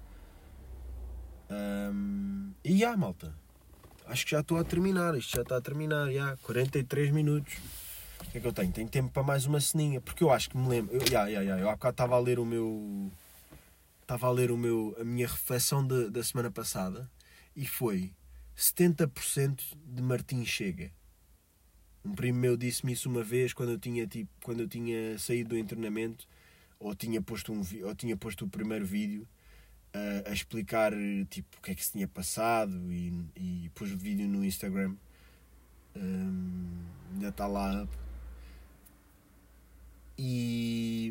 Um, e já, malta, acho que já estou a terminar, isto já está a terminar, já, quarenta e três minutos. O que é que eu tenho? Tenho tempo para mais uma ceninha, porque eu acho que me lembro. Eu, yeah, yeah, yeah, eu há bocado estava a ler o meu. Estava a ler o meu, a minha reflexão de, da semana passada e foi setenta por cento de Martim Chega. Um primo meu disse-me isso uma vez quando eu tinha, tipo, quando eu tinha saído do internamento, ou tinha posto, um, ou tinha posto o primeiro vídeo uh, a explicar tipo, o que é que se tinha passado e, e pus o vídeo no Instagram. Um, ainda está lá. E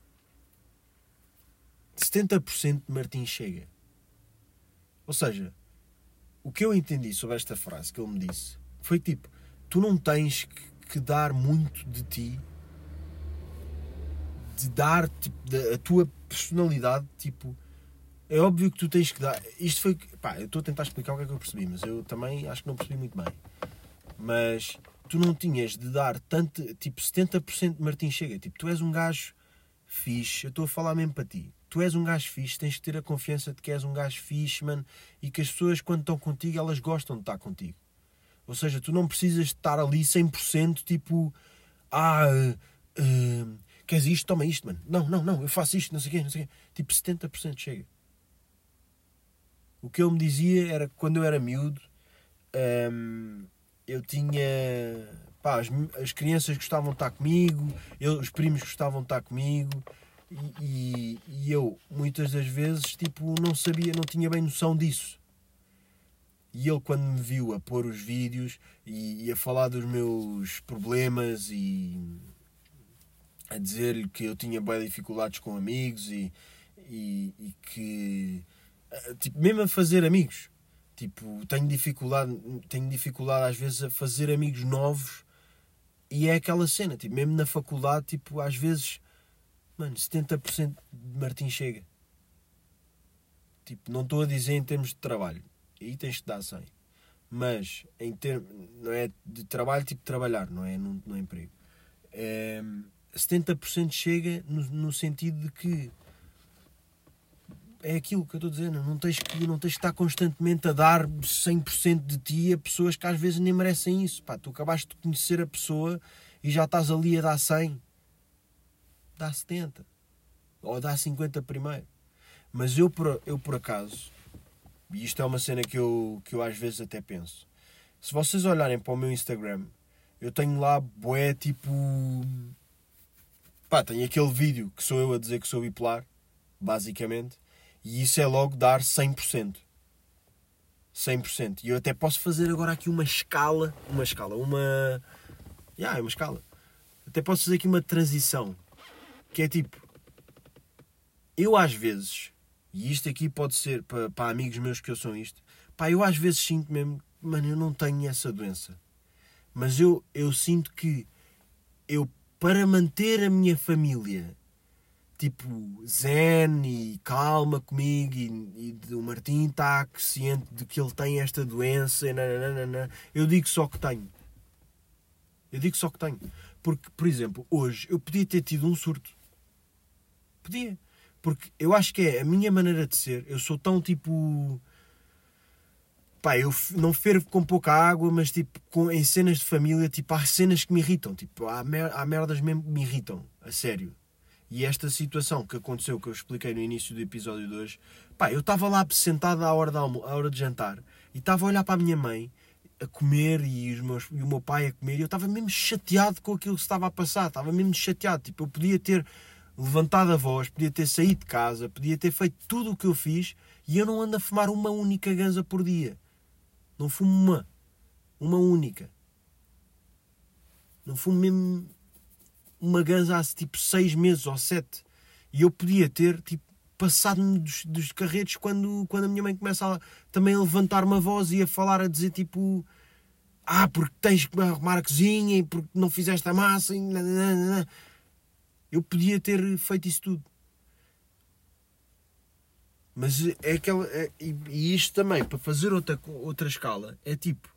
setenta por cento de Martim Chega. Ou seja, o que eu entendi sobre esta frase que ele me disse foi tipo, tu não tens que, que dar muito de ti, de dar tipo, de, a tua personalidade, tipo, é óbvio que tu tens que dar. Isto foi, pá, eu estou a tentar explicar o que é que eu percebi, mas eu também acho que não percebi muito bem. Mas tu não tinhas de dar tanto, tipo, setenta por cento de Martim Chega. Tipo, tu és um gajo fixe, eu estou a falar mesmo para ti. Tu és um gajo fixe, tens que ter a confiança de que és um gajo fixe, mano, e que as pessoas, quando estão contigo, elas gostam de estar contigo. Ou seja, tu não precisas de estar ali cem por cento, tipo, ah, Uh, queres isto? Toma isto, mano. Não, não, não, eu faço isto, não sei o quê, não sei o quê. Tipo, setenta por cento chega. O que ele me dizia era que quando eu era miúdo, um, eu tinha... Pá, as, as crianças gostavam de estar comigo, eu, os primos gostavam de estar comigo, e, e, e eu, muitas das vezes, tipo, não sabia, não tinha bem noção disso. E ele, quando me viu a pôr os vídeos e, e a falar dos meus problemas e a dizer-lhe que eu tinha boas dificuldades com amigos e, e, e que... Tipo, mesmo a fazer amigos. Tipo, tenho dificuldade, tenho dificuldade às vezes a fazer amigos novos e é aquela cena. Tipo, mesmo na faculdade, tipo, às vezes, mano, setenta por cento de Martim chega. Tipo, não estou a dizer em termos de trabalho. Aí tens que dar cem. Mas, em termos, não é de trabalho, tipo trabalhar, não é no, no emprego. É, setenta por cento chega no, no sentido de que é aquilo que eu estou a dizer, não tens que, não tens que estar constantemente a dar cem por cento de ti a pessoas que às vezes nem merecem isso. Pá, tu acabaste de conhecer a pessoa e já estás ali a dar cem. Dá setenta. Ou dá cinquenta primeiro. Mas eu por, eu por acaso, e isto é uma cena que eu, que eu às vezes até penso, se vocês olharem para o meu Instagram, eu tenho lá bué tipo... Pá, tenho aquele vídeo que sou eu a dizer que sou bipolar, basicamente. E isso é logo dar cem por cento. cem por cento. E eu até posso fazer agora aqui uma escala. Uma escala. Uma... Yeah, é uma escala. Até posso fazer aqui uma transição. Que é tipo... Eu às vezes... E isto aqui pode ser para, para amigos meus que eu sou isto. Pá, eu às vezes sinto mesmo... Mano, eu não tenho essa doença. Mas eu, eu sinto que... Eu, para manter a minha família... tipo, zen e calma comigo e, e o Martim está ciente de que ele tem esta doença e nananana, eu digo só que tenho. Eu digo só que tenho. Porque, por exemplo, hoje eu podia ter tido um surto. Podia. Porque eu acho que é a minha maneira de ser. Eu sou tão tipo... Pá, eu não fervo com pouca água, mas tipo, com, em cenas de família, tipo, há cenas que me irritam. Tipo, há, mer- há merdas mesmo que me irritam. A sério. E esta situação que aconteceu, que eu expliquei no início do episódio de hoje, pá, eu estava lá sentado à hora de, almo- à hora de jantar e estava a olhar para a minha mãe a comer e, os meus, e o meu pai a comer e eu estava mesmo chateado com aquilo que estava a passar, estava mesmo chateado. Tipo, eu podia ter levantado a voz, podia ter saído de casa, podia ter feito tudo o que eu fiz e eu não ando a fumar uma única ganza por dia. Não fumo uma. Uma única. Não fumo mesmo... uma ganza há tipo seis meses ou sete. E eu podia ter tipo, passado-me dos, dos carretos quando, quando a minha mãe começa a, também a levantar uma voz e a falar, a dizer tipo... Ah, porque tens que arrumar a cozinha e porque não fizeste a massa. E nananana. Eu podia ter feito isso tudo. Mas é aquela... É, e, e isto também, para fazer outra, outra escala, é tipo...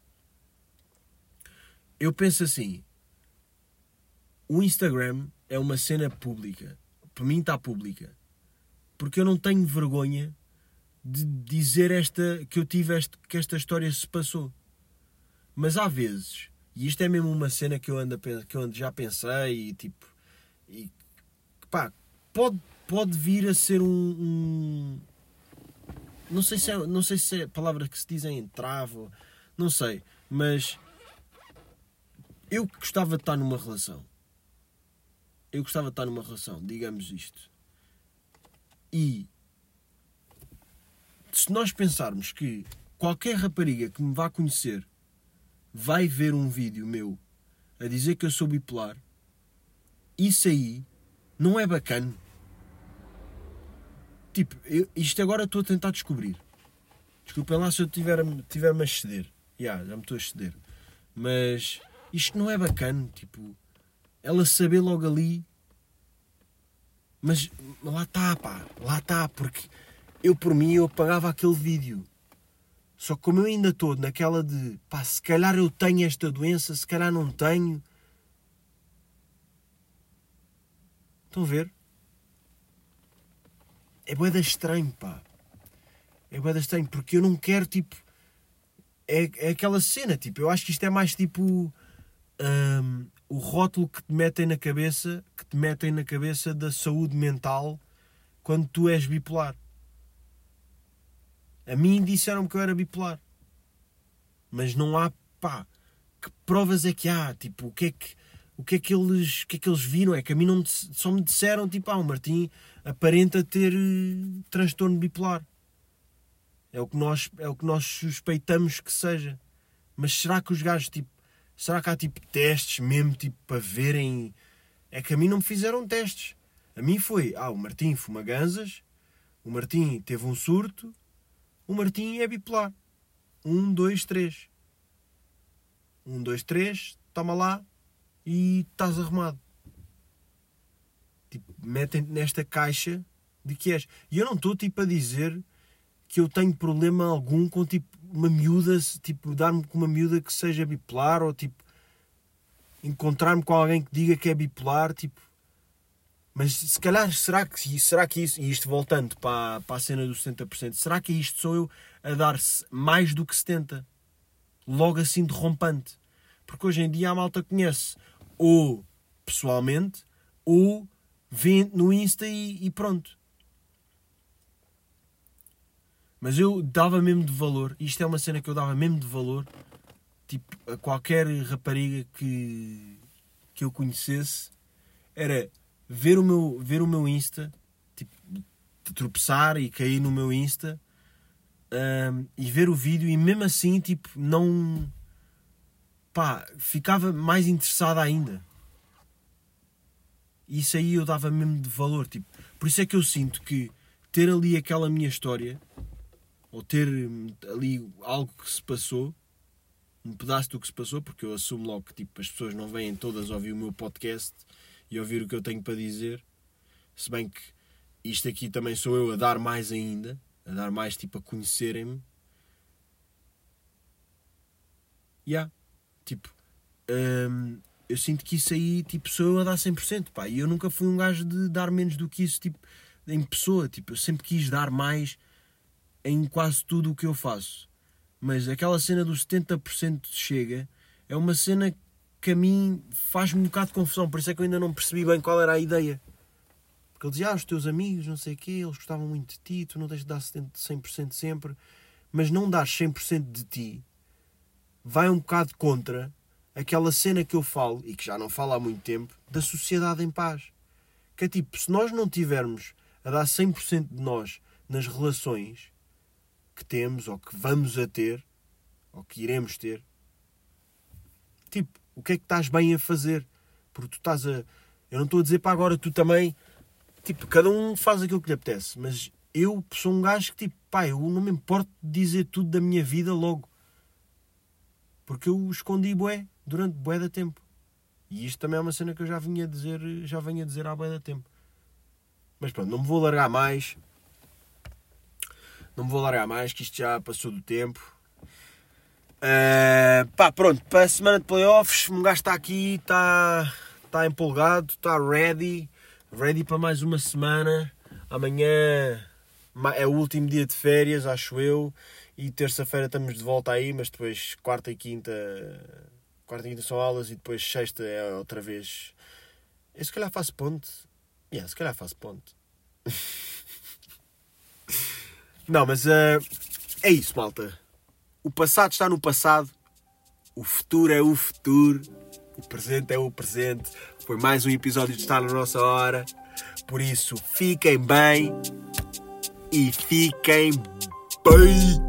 Eu penso assim... O Instagram é uma cena pública. Para mim está pública. Porque eu não tenho vergonha de dizer esta, que eu tive este, que esta história se passou. Mas há vezes, e isto é mesmo uma cena que eu, ando a, que eu ando, já pensei, e tipo... E, pá, pode, pode vir a ser um... um não, sei se é, não sei se é a palavra que se diz é entrave, não sei. Mas eu gostava de estar numa relação. Eu gostava de estar numa relação, digamos isto. E se nós pensarmos que qualquer rapariga que me vá conhecer vai ver um vídeo meu a dizer que eu sou bipolar, isso aí não é bacana. Tipo, eu, isto agora estou a tentar descobrir. Desculpem lá se eu tiver-me tiver a exceder. Yeah, já me estou a exceder. Mas isto não é bacana, tipo... Ela saber logo ali. Mas lá está, pá. Lá está, porque eu por mim eu apagava aquele vídeo. Só que como eu ainda estou naquela de... Pá, se calhar eu tenho esta doença, se calhar não tenho. Estão a ver? É bué da estranho, pá. É bué da estranho, porque eu não quero, tipo... É, é aquela cena, tipo... Eu acho que isto é mais tipo... Hum, o rótulo que te metem na cabeça, que te metem na cabeça da saúde mental quando tu és bipolar. A mim disseram-me que eu era bipolar. Mas não há, pá, que provas é que há? Tipo, o que é que, o que, é que, eles, o que é que eles viram? É que a mim não me, só me disseram, tipo, ah, o Martim aparenta ter uh, transtorno bipolar. É o, que nós, é o que nós suspeitamos que seja. Mas será que os gajos, tipo, será que há, tipo, testes mesmo, tipo, para verem? É que a mim não me fizeram testes. A mim foi, ah, o Martim fuma ganzas, o Martim teve um surto, o Martim é bipolar. Um, dois, três. Um, dois, três, toma lá e estás arrumado. Tipo, metem-te nesta caixa de que és. E eu não estou, tipo, a dizer que eu tenho problema algum com, tipo, uma miúda, tipo, dar-me com uma miúda que seja bipolar, ou, tipo, encontrar-me com alguém que diga que é bipolar, tipo. Mas, se calhar, será que, será que isso, e isto voltando para, para a cena dos setenta por cento, será que isto sou eu a dar-se mais do que setenta? Logo assim de rompante. Porque hoje em dia a malta conhece ou pessoalmente, ou vê no Insta e, e pronto. Mas eu dava mesmo de valor, isto é uma cena que eu dava mesmo de valor, tipo, a qualquer rapariga que, que eu conhecesse, era ver o meu, ver o meu Insta, tipo, tropeçar e cair no meu Insta, um, e ver o vídeo, e mesmo assim, tipo, não, pá, ficava mais interessado ainda. E isso aí eu dava mesmo de valor, tipo, por isso é que eu sinto que ter ali aquela minha história, ou ter ali algo que se passou, um pedaço do que se passou, porque eu assumo logo que, tipo, as pessoas não vêm todas ouvir o meu podcast e ouvir o que eu tenho para dizer, se bem que isto aqui também sou eu a dar mais ainda, a dar mais, tipo, a conhecerem-me. E yeah, tipo, hum, eu sinto que isso aí, tipo, sou eu a dar cem por cento, pá, e eu nunca fui um gajo de dar menos do que isso, tipo, em pessoa, tipo, eu sempre quis dar mais em quase tudo o que eu faço. Mas aquela cena dos setenta por cento chega, é uma cena que a mim faz-me um bocado de confusão, por isso é que eu ainda não percebi bem qual era a ideia. Porque ele dizia, ah, os teus amigos, não sei o quê, eles gostavam muito de ti, tu não tens de dar cem por cento sempre, mas não dar cem por cento de ti vai um bocado contra aquela cena que eu falo, e que já não falo há muito tempo, da sociedade em paz. Que é tipo, se nós não tivermos a dar cem por cento de nós nas relações que temos, ou que vamos a ter, ou que iremos ter, tipo, o que é que estás bem a fazer? Porque tu estás a... Eu não estou a dizer para agora, tu também... Tipo, cada um faz aquilo que lhe apetece, mas eu sou um gajo que, tipo, pá, eu não me importo de dizer tudo da minha vida logo. Porque eu escondi bué durante bué da tempo. E isto também é uma cena que eu já vinha a dizer, já venho a dizer há bué da tempo. Mas pronto, não me vou largar mais. Não me vou largar mais, que isto já passou do tempo. Uh, pá, pronto, para a semana de playoffs, um gajo está aqui, está, está empolgado, está ready. Ready para mais uma semana. Amanhã é o último dia de férias, acho eu. E terça-feira estamos de volta aí, mas depois quarta e quinta... Quarta e quinta são aulas e depois sexta é outra vez... Eu se calhar faço ponte. Yeah, se calhar faço ponte. Não, mas uh, é isso, malta. O passado está no passado. O futuro é o futuro. O presente é o presente. Foi mais um episódio de Estar na Nossa Hora. Por isso, fiquem bem. E fiquem bem.